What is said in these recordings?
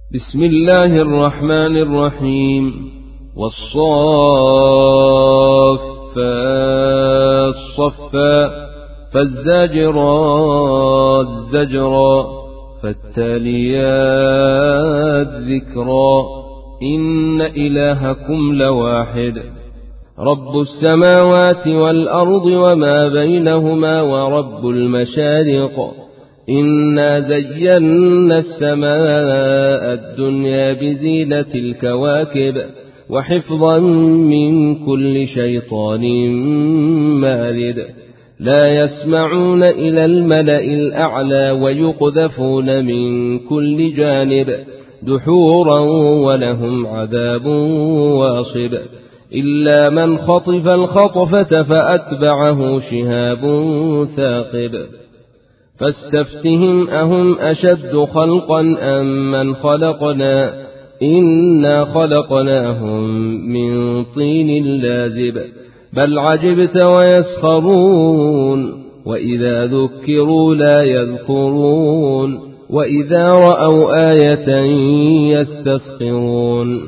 بسم الله الرحمن الرحيم. والصافات صفا فالزاجرات زجرا فالتاليات ذكرا إن إلهكم لواحد رب السماوات والأرض وما بينهما ورب المشارق إنا زينا السماء الدنيا بزينة الكواكب وحفظا من كل شيطان مارد لا يسمعون إلى الملأ الأعلى ويقذفون من كل جانب دحورا ولهم عذاب واصب إلا من خطف الخطفة فأتبعه شهاب ثاقب فاستفتهم أهم أشد خلقا أم من خلقنا إنا خلقناهم من طين لازب بل عجبت ويسخرون وإذا ذكروا لا يذكرون وإذا رأوا آية يستسخرون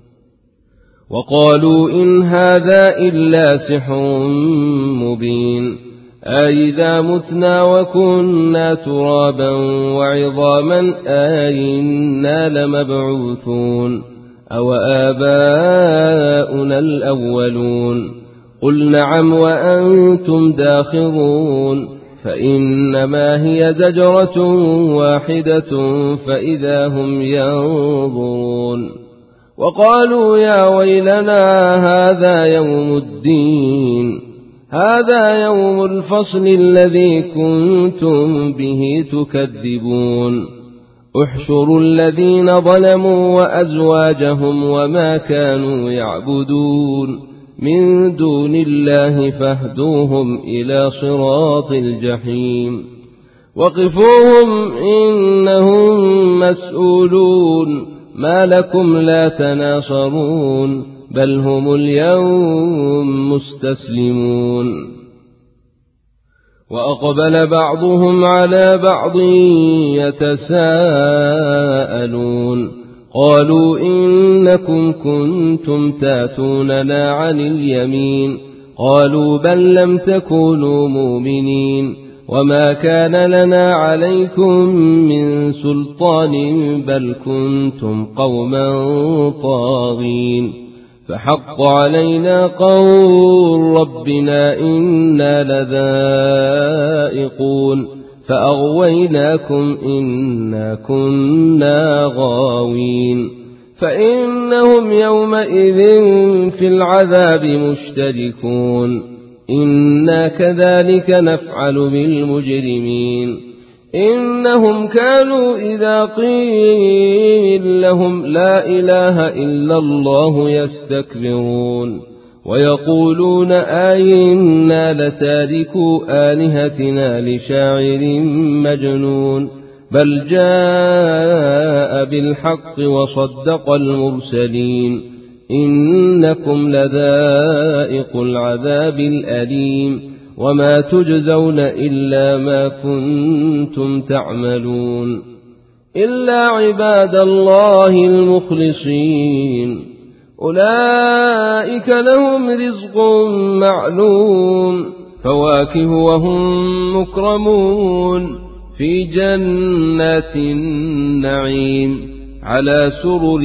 وقالوا إن هذا إلا سحر مبين أئذا متنا وكنا ترابا وعظاما أئنا لمبعوثون أو آباؤنا الأولون قل نعم وأنتم داخرون فإنما هي زجرة واحدة فإذا هم ينظرون وقالوا يا ويلنا هذا يوم الدين هذا يوم الفصل الذي كنتم به تكذبون احشروا الذين ظلموا وأزواجهم وما كانوا يعبدون من دون الله فاهدوهم إلى صراط الجحيم وقفوهم إنهم مسؤولون ما لكم لا تناصرون بل هم اليوم مستسلمون وأقبل بعضهم على بعض يتساءلون قالوا إنكم كنتم تاتوننا عن اليمين قالوا بل لم تكونوا مؤمنين وما كان لنا عليكم من سلطان بل كنتم قوما طاغين فحق علينا قول ربنا إنا لذائقون فأغويناكم إنا كنا غاوين فإنهم يومئذ في العذاب مشتركون إنا كذلك نفعل بالمجرمين إنهم كانوا إذا قيل لهم لا إله إلا الله يستكبرون ويقولون آئنا لتاركوا آلهتنا لشاعر مجنون بل جاء بالحق وصدق المرسلين إنكم لذائق العذاب الأليم وما تجزون إلا ما كنتم تعملون إلا عباد الله المخلصين أولئك لهم رزق معلوم فواكه وهم مكرمون في جنات النعيم على سرر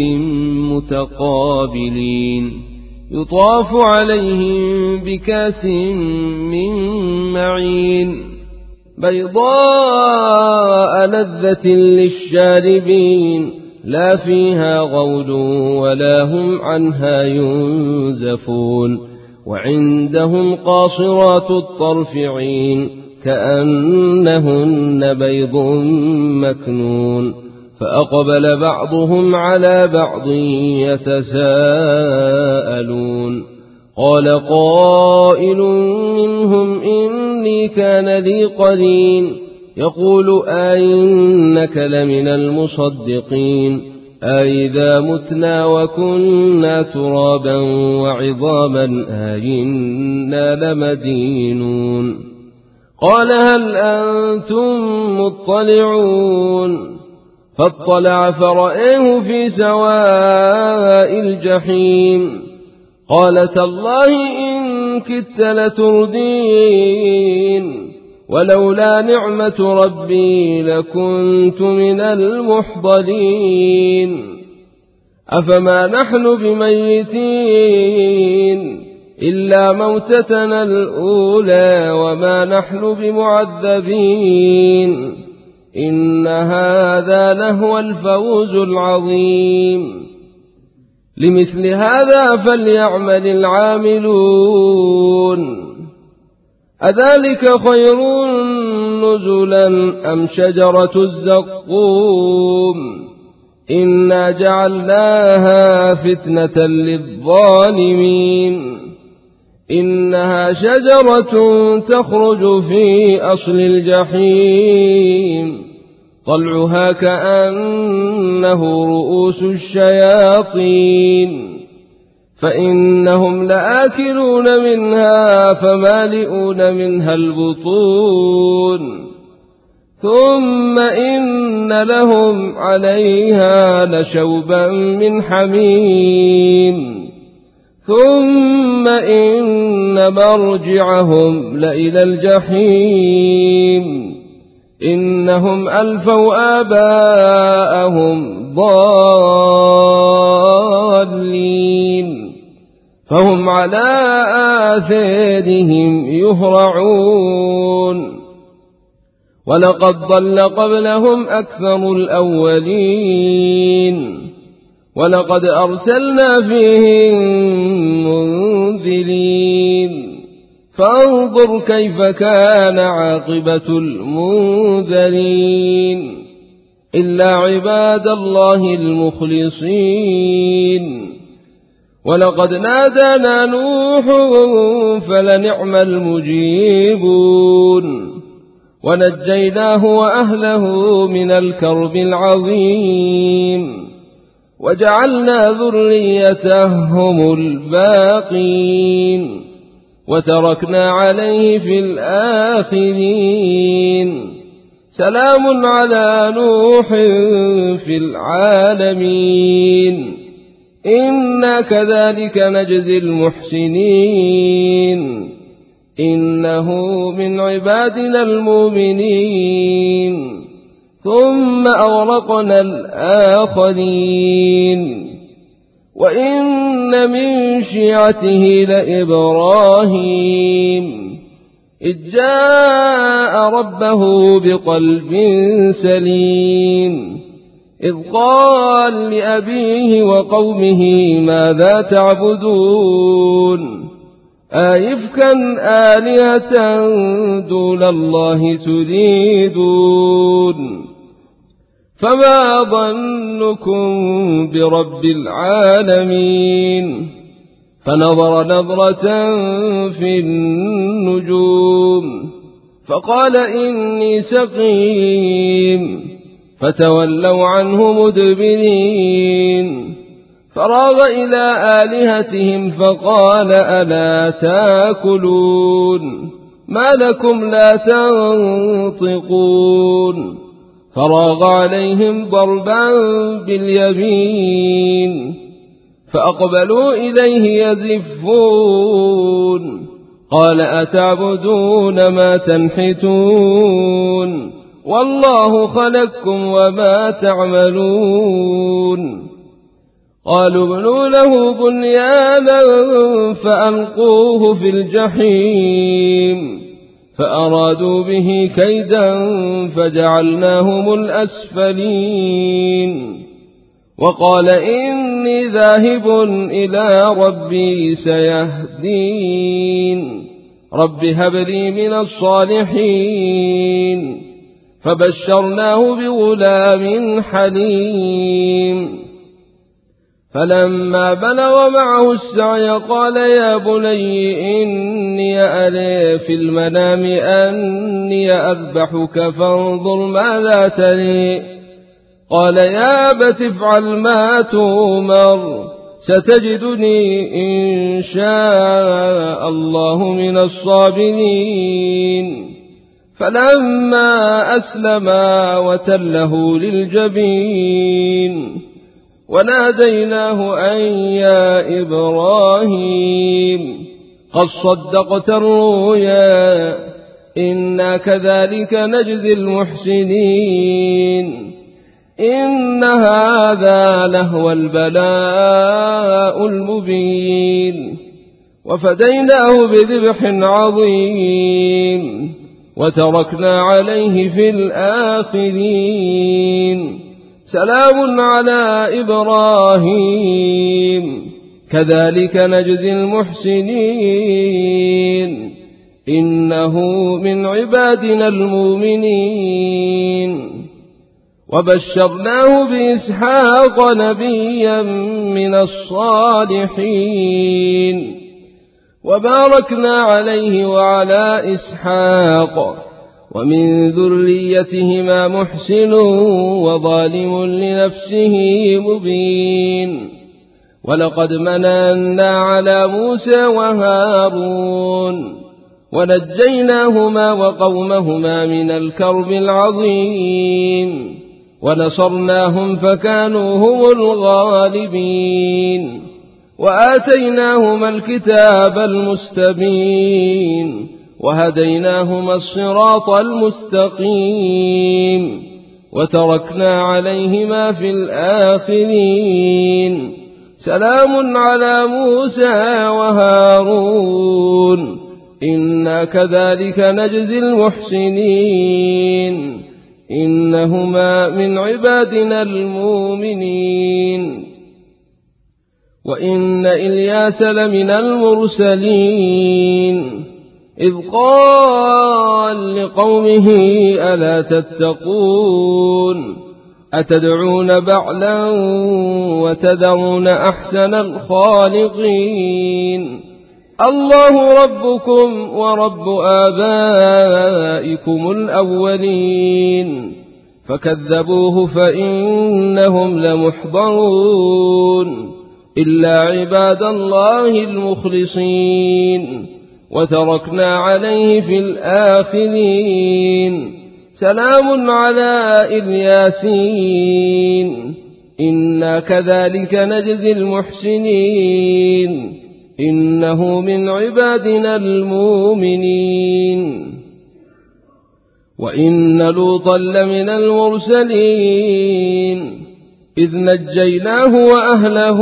متقابلين يطاف عليهم بكاس من معين بيضاء لذة للشاربين لا فيها غول ولا هم عنها ينزفون وعندهم قاصرات الطرف عين كأنهن بيض مكنون فأقبل بعضهم على بعض يتساءلون قال قائل منهم إني كان لي قرين يقول أئنك لمن المصدقين أئذا متنا وكنا ترابا وعظاما أئنا لمدينون قال هل أنتم مطلعون فاطلع فرآه في سواء الجحيم قال تالله إن كدت لتردين ولولا نعمة ربي لكنت من المحضرين أفما نحن بميتين إلا موتتنا الأولى وما نحن بمعذبين إن هذا لهو الفوز العظيم لمثل هذا فليعمل العاملون أذلك خير نزلا أم شجرة الزقوم إنا جعلناها فتنة للظالمين إنها شجرة تخرج في أصل الجحيم طلعها كأنه رؤوس الشياطين فإنهم لآكلون منها فمالئون منها البطون ثم إن لهم عليها لشوبا من حميم ثم إن مرجعهم لإلى الجحيم إنهم ألفوا آباءهم ضالين فهم على آثارهم يهرعون ولقد ضل قبلهم أكثر الأولين ولقد أرسلنا فيهم منذرين فانظر كيف كان عاقبة المنذرين إلا عباد الله المخلصين ولقد نادانا نوح فلنعم المجيبون ونجيناه وأهله من الكرب العظيم وجعلنا ذريته هم الباقين وتركنا عليه في الآخرين سلام على نوح في العالمين إنا كذلك نجزي المحسنين إنه من عبادنا المؤمنين ثم أغرقنا الآخرين وإن من شيعته لإبراهيم إذ جاء ربه بقلب سليم إذ قال لأبيه وقومه ماذا تعبدون أئفكا آلهة دون الله تريدون فما ظنكم برب العالمين فنظر نظرة في النجوم فقال إني سقيم فتولوا عنه مدبرين فراغ إلى آلهتهم فقال ألا تاكلون ما لكم لا تنطقون فراغ عليهم ضربا باليمين فأقبلوا إليه يزفون قال أتعبدون ما تنحتون والله خلقكم وما تعملون قالوا ابنوا له بنيانا فألقوه في الجحيم فأرادوا به كيدا فجعلناهم الأسفلين وقال إني ذاهب إلى ربي سيهدين رب هب لي من الصالحين فبشرناه بغلام حليم فلما بلغ معه السعي قال يا بني إني أرى في المنام أني أذبحك فانظر ماذا تري قال يا أبت افعل ما تؤمر ستجدني إن شاء الله من الصابرين فلما أسلما وتله للجبين وناديناه أن يا إبراهيم قد صدقت الرؤيا إنا كذلك نجزي المحسنين إن هذا لهو البلاء المبين وفديناه بذبح عظيم وتركنا عليه في الآخرين سلام على إبراهيم كذلك نجزي المحسنين إنه من عبادنا المؤمنين وبشرناه بإسحاق نبيا من الصالحين وباركنا عليه وعلى إسحاق ومن ذريتهما محسن وظالم لنفسه مبين ولقد مننا على موسى وهارون ونجيناهما وقومهما من الكرب العظيم ونصرناهم فكانوا هم الغالبين وآتيناهما الكتاب المستبين وهديناهما الصراط المستقيم وتركنا عليهما في الآخرين سلام على موسى وهارون إنا كذلك نجزي المحسنين إنهما من عبادنا المؤمنين وإن إلياس لمن المرسلين إذ قال لقومه ألا تتقون أتدعون بعلا وتذرون أحسن الخالقين الله ربكم ورب آبائكم الأولين فكذبوه فإنهم لمحضرون إلا عباد الله المخلصين وتركنا عليه في الآخرين سلام على الياسين إنا كذلك نجزي المحسنين إنه من عبادنا المؤمنين وإن لوطا لمن المرسلين إذ نجيناه وأهله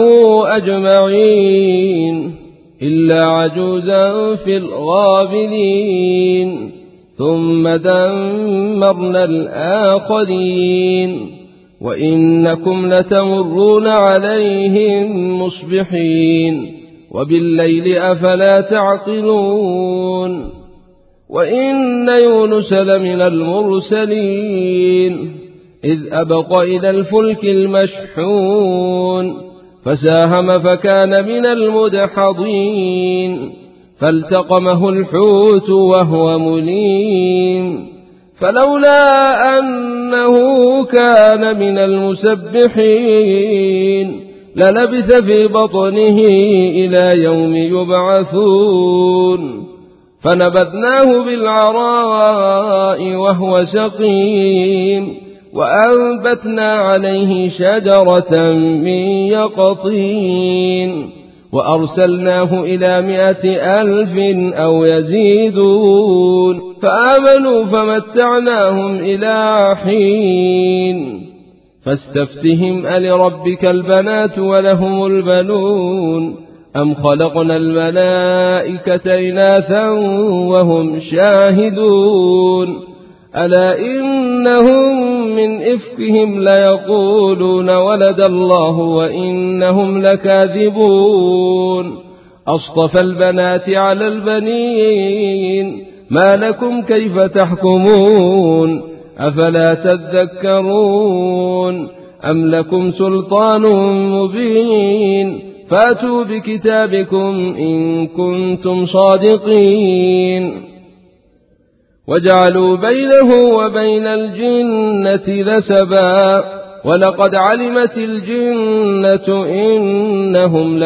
أجمعين إلا عجوزا في الغابرين ثم دمرنا الآخرين وإنكم لتمرون عليهم مصبحين وبالليل أفلا تعقلون وإن يونس لمن المرسلين إذ أبق إلى الفلك المشحون فساهم فكان من المدحضين فالتقمه الحوت وهو مليم فلولا أنه كان من المسبحين للبث في بطنه إلى يوم يبعثون فنبذناه بالعراء وهو سقيم وأنبتنا عليه شجرة من يقطين وأرسلناه إلى 100,000 أو يزيدون فآمنوا فمتعناهم إلى حين فاستفتهم ألربك البنات ولهم البنون أم خلقنا الملائكة إناثا وهم شاهدون ألا إنهم من إفكهم ليقولون ولد الله وإنهم لكاذبون أصطفى البنات على البنين ما لكم كيف تحكمون أفلا تذكرون أم لكم سلطان مبين فاتوا بكتابكم إن كنتم صادقين وجعلوا بينه وبين الجنة نسبا ولقد علمت الجنة إنهم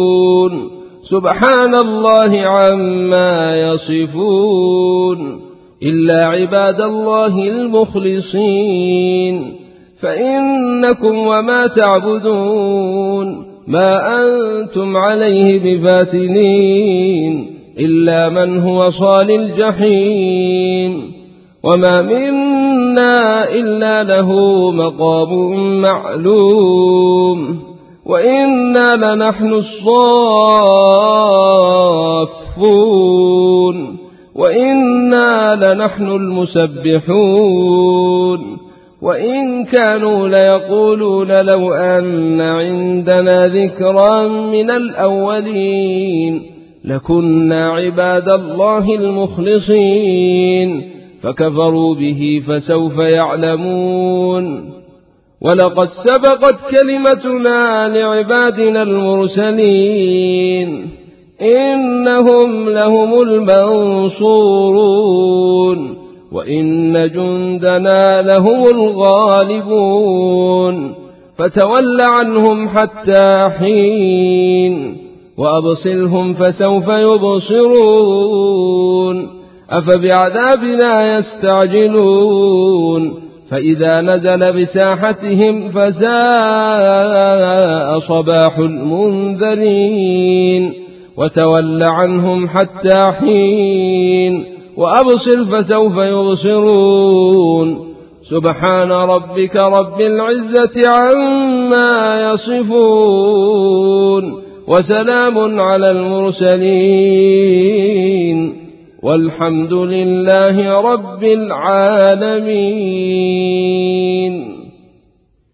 لمحضرون سبحان الله عما يصفون إلا عباد الله المخلصين. فإنكم وما تعبدون ما أنتم عليه بفاتنين إلا من هو صال الجحيم. وما منا إلا له مقام معلوم وإنا لنحن الصافون وإنا لنحن المسبحون. وإن كانوا ليقولون لو أن عندنا ذكرا من الأولين لكنا عباد الله المخلصين فكفروا به فسوف يعلمون. ولقد سبقت كلمتنا لعبادنا المرسلين إنهم لهم المنصورون وإن جندنا لهم الغالبون. فتول عنهم حتى حين وأبصرهم فسوف يبصرون. أفبعذابنا يستعجلون فإذا نزل بساحتهم فساء صباح المنذرين. وتول عنهم حتى حين وأبصر فسوف يبصرون. سبحان ربك رب العزة عما يصفون وسلام على المرسلين والحمد لله رب العالمين.